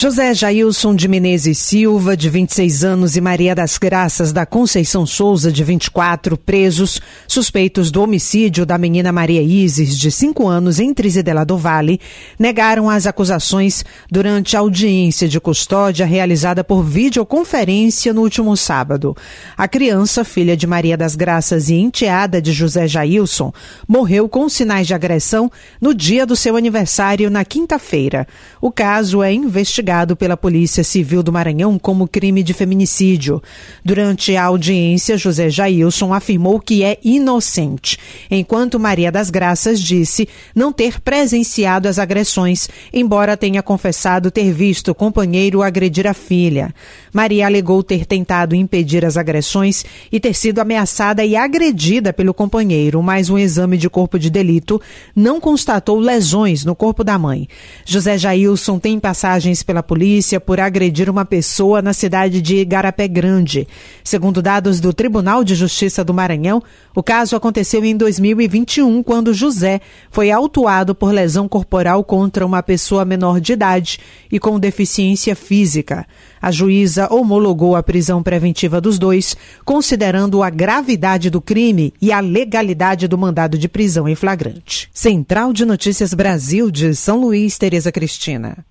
José Jailson de Menezes Silva, de 26 anos, e Maria das Graças da Conceição Souza, de 24, presos, suspeitos do homicídio da menina Maria Isis, de 5 anos, em Trizidela do Vale, negaram as acusações durante a audiência de custódia realizada por videoconferência no último sábado. A criança, filha de Maria das Graças e enteada de José Jailson, morreu com sinais de agressão no dia do seu aniversário, na quinta-feira. O caso é investigado pela Polícia Civil do Maranhão como crime de feminicídio. Durante a audiência, José Jailson afirmou que é inocente, enquanto Maria das Graças disse não ter presenciado as agressões, embora tenha confessado ter visto o companheiro agredir a filha. Maria alegou ter tentado impedir as agressões e ter sido ameaçada e agredida pelo companheiro, mas um exame de corpo de delito não constatou lesões no corpo da mãe. José Jailson tem passagens pela polícia por agredir uma pessoa na cidade de Igarapé Grande. Segundo dados do Tribunal de Justiça do Maranhão, o caso aconteceu em 2021, quando José foi autuado por lesão corporal contra uma pessoa menor de idade e com deficiência física. A juíza homologou a prisão preventiva dos dois, considerando a gravidade do crime e a legalidade do mandado de prisão em flagrante. Central de Notícias Brasil, de São Luís, Tereza Cristina.